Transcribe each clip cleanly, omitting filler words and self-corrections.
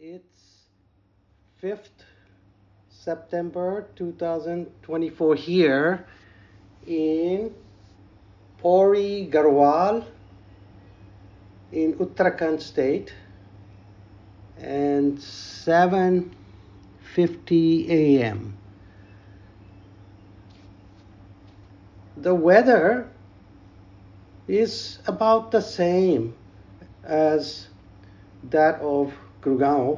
It's 5th September 2024 here in Pori Garhwal in Uttarakhand state, and 7:50 a.m. The weather is about the same as that of Gurgaon,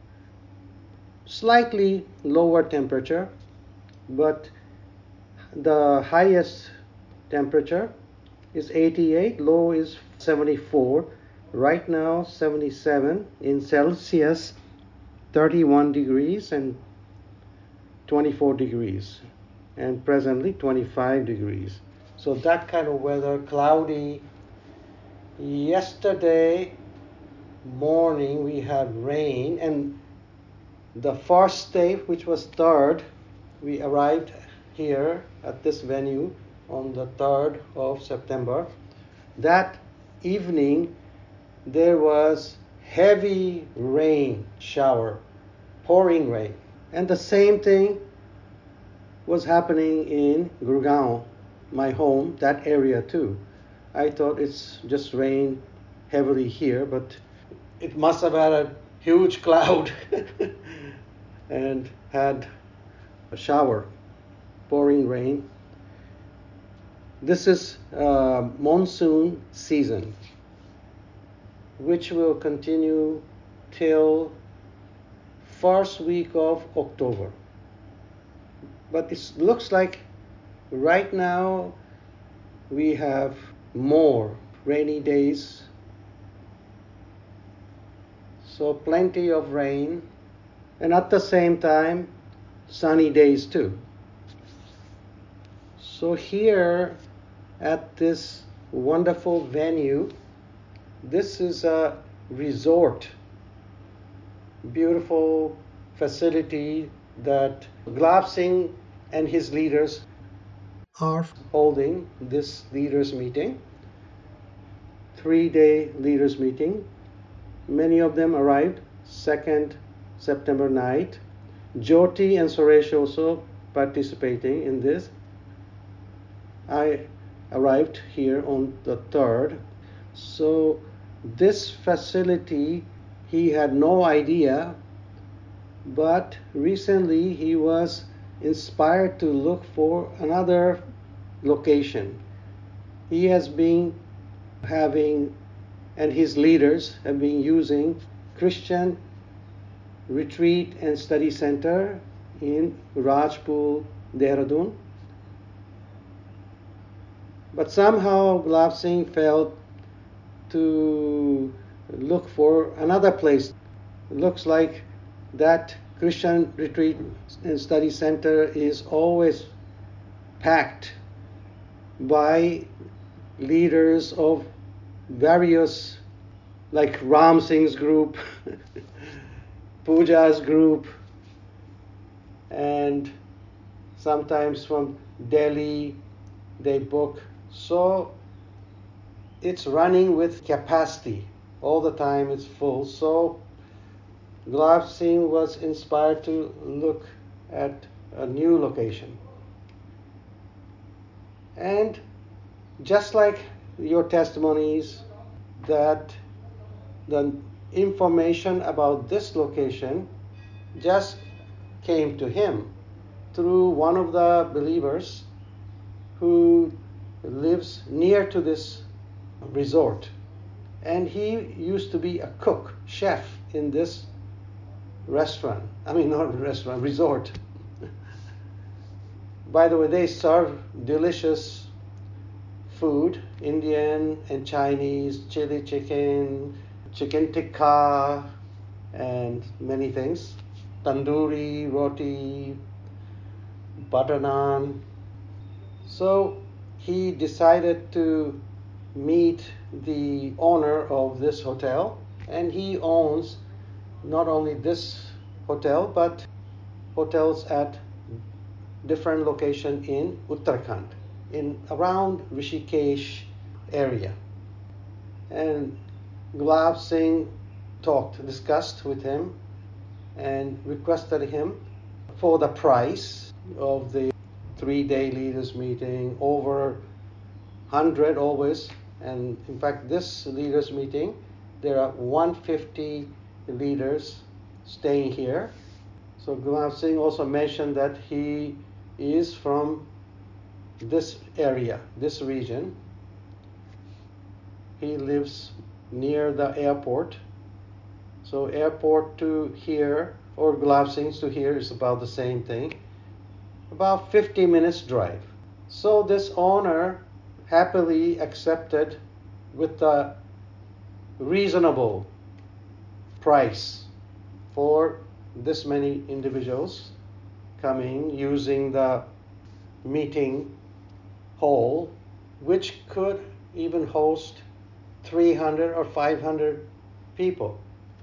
slightly lower temperature, but the highest temperature is 88, low is 74. Right now 77 in Celsius, 31 degrees and 24 degrees, and presently 25 degrees. So that kind of weather, cloudy. Yesterday morning we had rain, and the first day, which was 3rd, we arrived here at this venue on the 3rd of September. That evening there was heavy rain shower, pouring rain. And the same thing was happening in Gurgaon, my home, that area too. I thought it's just rain heavily here, but it must have had a huge cloud and had a shower, pouring rain. This is monsoon season, which will continue till first week of October. But it looks like right now we have more rainy days, so plenty of rain, and at the same time sunny days too. So here at this wonderful venue, this is a resort, beautiful facility that Gulab Singh and his leaders are holding this leaders meeting, 3-day leaders meeting. Many of them arrived 2nd September night. Jyoti and Suresh also participating in this. I arrived here on the 3rd. So this facility, he had no idea, but recently he was inspired to look for another location. He has been having, and his leaders have been using, Christian Retreat and Study Center in Rajpool, Dehradun. But somehow Gulab Singh felt to look for another place. It looks like that Christian Retreat and Study Center is always packed by leaders of various, like Ram Singh's group, Pooja's group, and sometimes from Delhi they book. So it's running with capacity all the time, it's full. So Gulab Singh was inspired to look at a new location. And just like your testimonies, that the information about this location just came to him through one of the believers who lives near to this resort. And he used to be a cook, chef in this restaurant. I mean, not restaurant, resort. By the way, they serve delicious food, Indian and Chinese, chili chicken, chicken tikka, and many things. Tandoori, roti, butter naan. So he decided to meet the owner of this hotel, and he owns not only this hotel but hotels at different locations in Uttarakhand, in around Rishikesh area. And Gulab Singh discussed with him and requested him for the price of the 3-day leaders meeting, over 100 always. And in fact, this leaders meeting, there are 150 leaders staying here. So Gulab Singh also mentioned that he is from this area, this region. He lives near the airport. So airport to here, or Gulab Singh's to here, is about the same thing. About 50 minutes drive. So this owner happily accepted with the reasonable price for this many individuals coming, using the meeting hall, which could even host 300 or 500 people,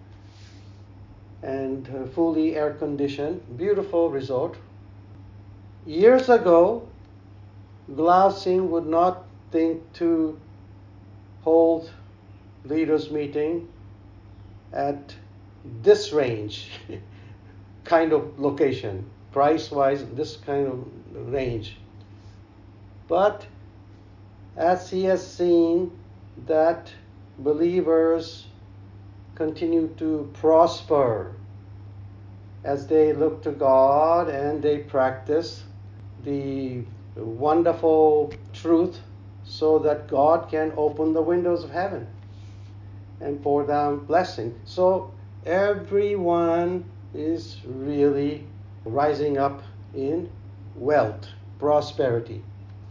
and fully air conditioned, beautiful resort. Years ago, Gulab Singh would not think to hold leaders meeting at this range kind of location, price wise, this kind of range. But as he has seen that believers continue to prosper as they look to God and they practice the wonderful truth, so that God can open the windows of heaven and pour down blessing. So everyone is really rising up in wealth, prosperity.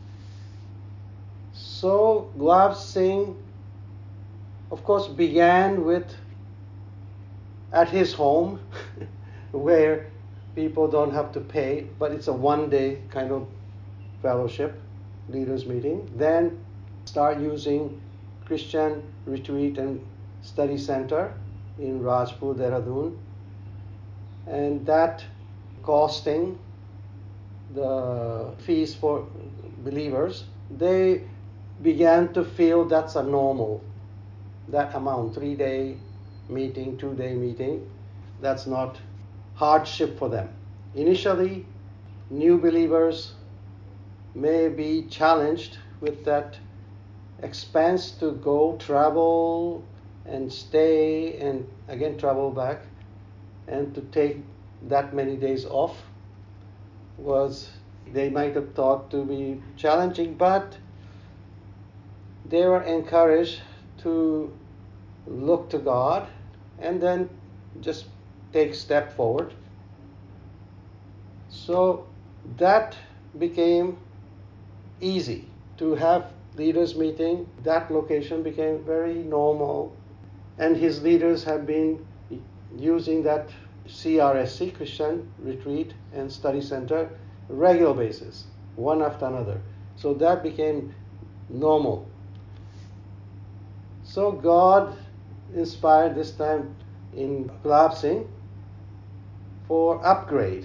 So Gulab Singh, of course, began with at his home where people don't have to pay, but it's a one-day kind of fellowship, leaders meeting. Then start using Christian retreat and study center in Rajpur, Dehradun, and that costing the fees for believers, they began to feel that's a normal, that amount, 3-day meeting, 2-day meeting, that's not hardship for them. Initially, new believers may be challenged with that expense to go travel and stay and again travel back, and to take that many days off was, they might have thought to be challenging, but they were encouraged to look to God and then just take step forward. So that became easy to have leaders meeting. That location became very normal, and his leaders have been using that CRSC, Christian Retreat and Study Center, regular basis, one after another. So that became normal. So God inspired this time in Gulab Singh for upgrade.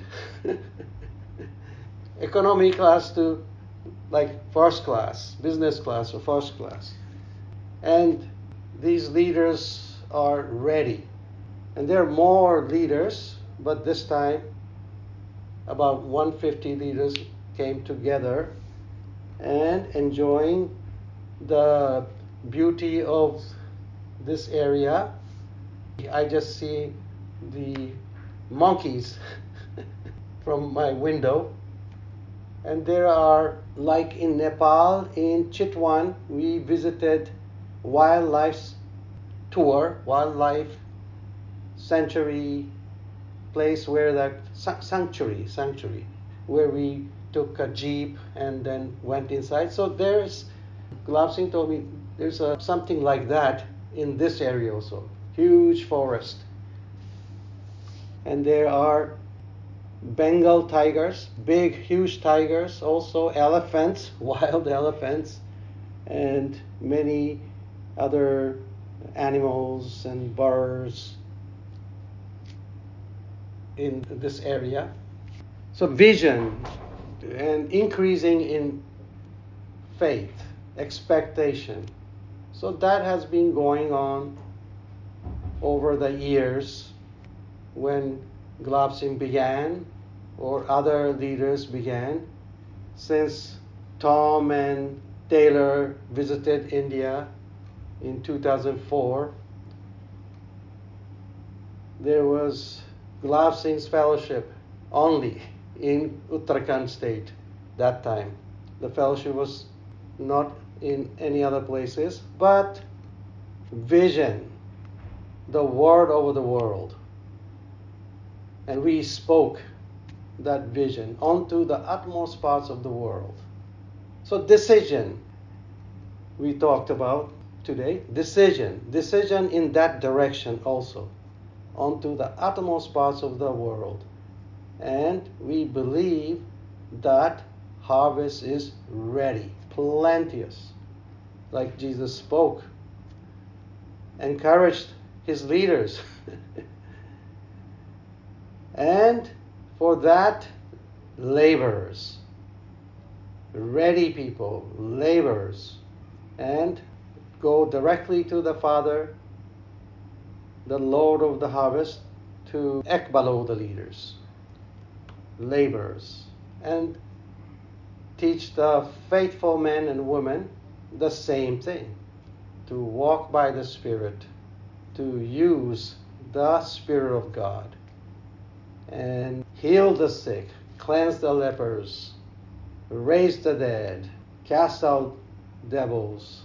Economy class to like first class, business class or first class. And these leaders are ready. And there are more leaders, but this time about 150 leaders came together and enjoying the beauty of this area. I just see the monkeys from my window. And there are, like in Nepal, in Chitwan, we visited wildlife tour, wildlife sanctuary place where that sanctuary, where we took a jeep and then went inside. So there's, Gulab Singh told me, there's something like that in this area also. Huge forest. And there are Bengal tigers, big, huge tigers, also elephants, wild elephants, and many other animals and birds in this area. So vision and increasing in faith, expectation. So that has been going on over the years when Gulab Singh began, or other leaders began, since Tom and Taylor visited India in 2004. There was Gulab Singh's fellowship only in Uttarakhand state that time. The fellowship was not in any other places, but vision, the word over the world. And we spoke that vision onto the utmost parts of the world. So decision, we talked about today. Decision in that direction also, onto the uttermost parts of the world. And we believe that harvest is ready, plenteous. Like Jesus spoke, encouraged his leaders. And for that, laborers, ready people, laborers, and go directly to the Father, the Lord of the harvest, to ekbalo the leaders, laborers, and teach the faithful men and women the same thing, to walk by the Spirit, to use the Spirit of God, and heal the sick, cleanse the lepers, raise the dead, cast out devils.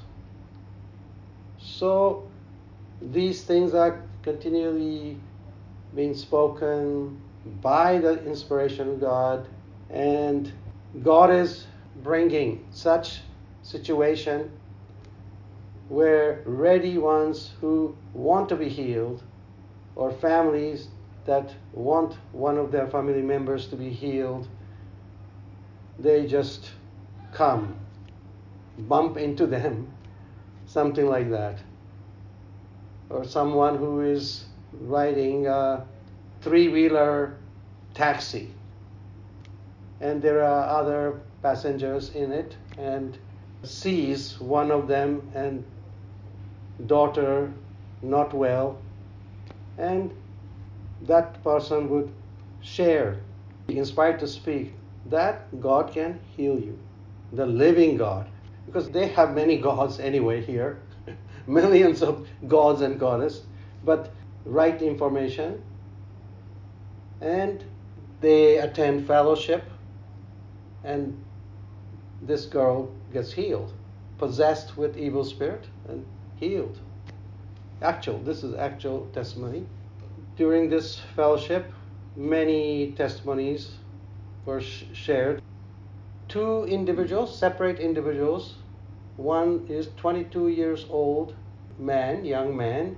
So these things are continually being spoken by the inspiration of God, and God is bringing such situation where ready ones who want to be healed, or families that want one of their family members to be healed, they just come, bump into them, something like that. Or someone who is riding a three-wheeler taxi, and there are other passengers in it, and sees one of them and daughter not well, and that person would share, be inspired to speak, that God can heal you, the living God, because they have many gods anyway here, millions of gods and goddesses, but right information, and they attend fellowship, and this girl gets healed, possessed with evil spirit, and healed. This is actual testimony. During this fellowship, many testimonies were shared. Two individuals, separate individuals. One is 22 years old man, young man.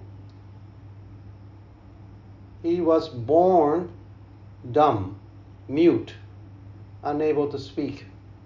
He was born dumb, mute, unable to speak.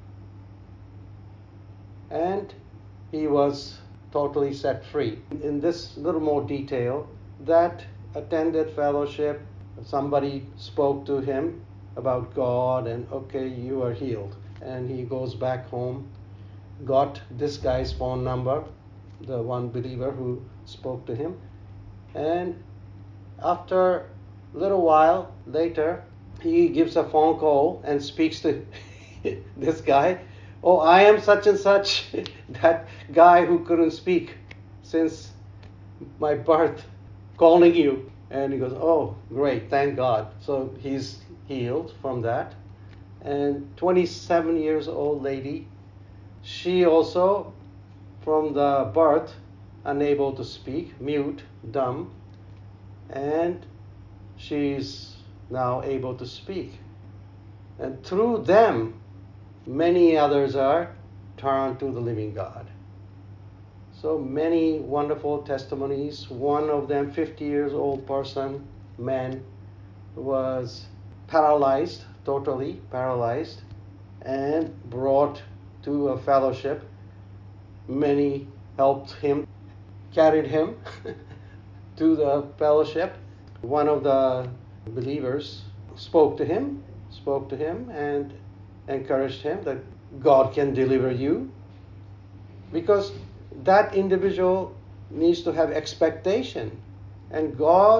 And he was totally set free. In this little more detail, that attended fellowship, somebody spoke to him about God, and okay, you are healed. And he goes back home, got this guy's phone number, the one believer who spoke to him, and after a little while later, he gives a phone call and speaks to this guy. Oh, I am such and such, that guy who couldn't speak since my birth, calling you. And he goes, oh, great, thank God. So he's healed from that. And 27 years old lady, she also, from the birth, unable to speak, mute, dumb, and she's now able to speak. And through them, many others are turned to the living God. So many wonderful testimonies. One of them, 50 years old person, man, was paralyzed, totally paralyzed, and brought to a fellowship. Many helped him, carried him to the fellowship. One of the believers spoke to him and encouraged him that God can deliver you, because that individual needs to have expectation, and God's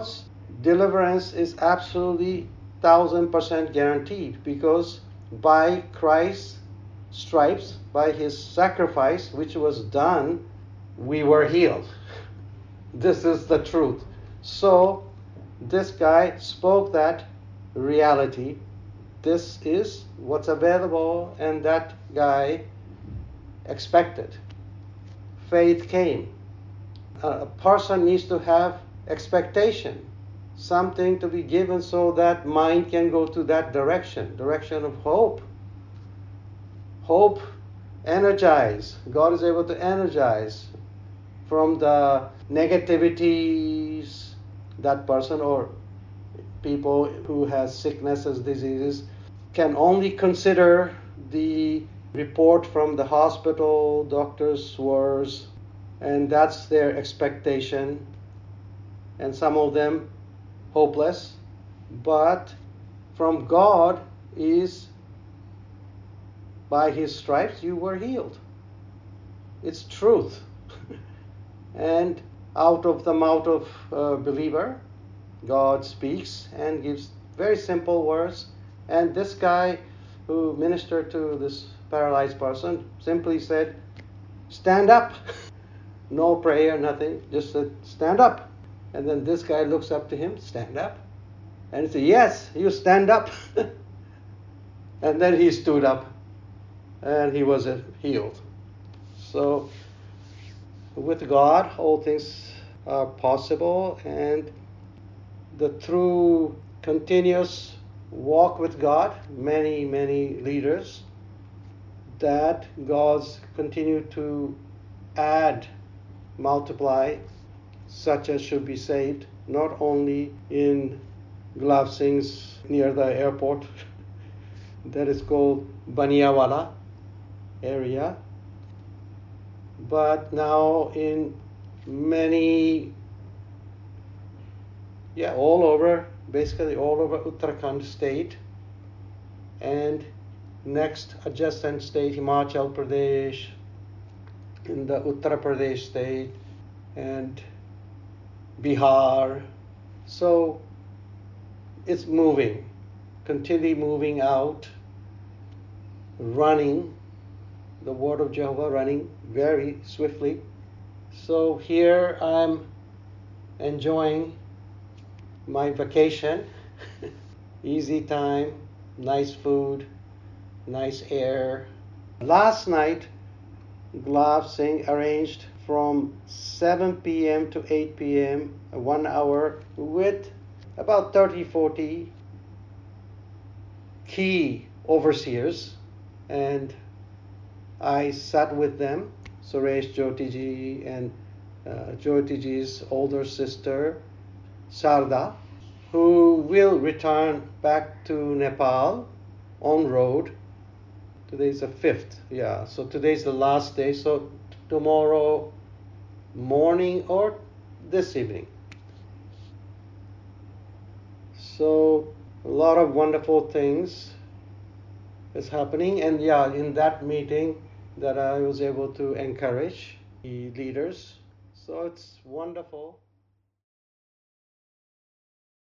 deliverance is absolutely 1000% guaranteed, because by Christ's stripes, by his sacrifice which was done, we were healed. This is the truth. So this guy spoke that reality. This is what's available, and that guy expected. Faith came. A person needs to have expectation, something to be given so that mind can go to that direction of hope. Hope energize. God is able to energize from the negativities that person or people who has sicknesses, diseases, can only consider the report from the hospital, doctor's words, and that's their expectation. And some of them hopeless, but from God is, by his stripes you were healed. It's truth. And out of the mouth of a believer, God speaks and gives very simple words. And this guy who ministered to this paralyzed person simply said, stand up. No prayer, nothing, just said, stand up. And then this guy looks up to him, stand up. And he said, yes, you stand up. And then he stood up and he was healed. So with God, all things are possible, and the through continuous walk with God, many leaders, that God's continue to add, multiply, such as should be saved, not only in Gulab Singh's near the airport, that is called Baniawala area, but now in many, all over, basically all over Uttarakhand state, and next adjacent state, Himachal Pradesh, in the Uttar Pradesh state, and Bihar. So it's moving, continually moving out, running, the word of Jehovah running very swiftly. So here I'm enjoying my vacation, easy time, nice food, nice air. Last night, Gulab Singh arranged from 7 p.m. to 8 p.m., 1 hour, with about 30-40 key overseers, and I sat with them, Suresh Jyotiji and Jyotiji's older sister, Sarda, who will return back to Nepal on road. Today's the 5th, so today's the last day, so tomorrow morning or this evening. So a lot of wonderful things is happening, and in that meeting that I was able to encourage the leaders. So it's wonderful.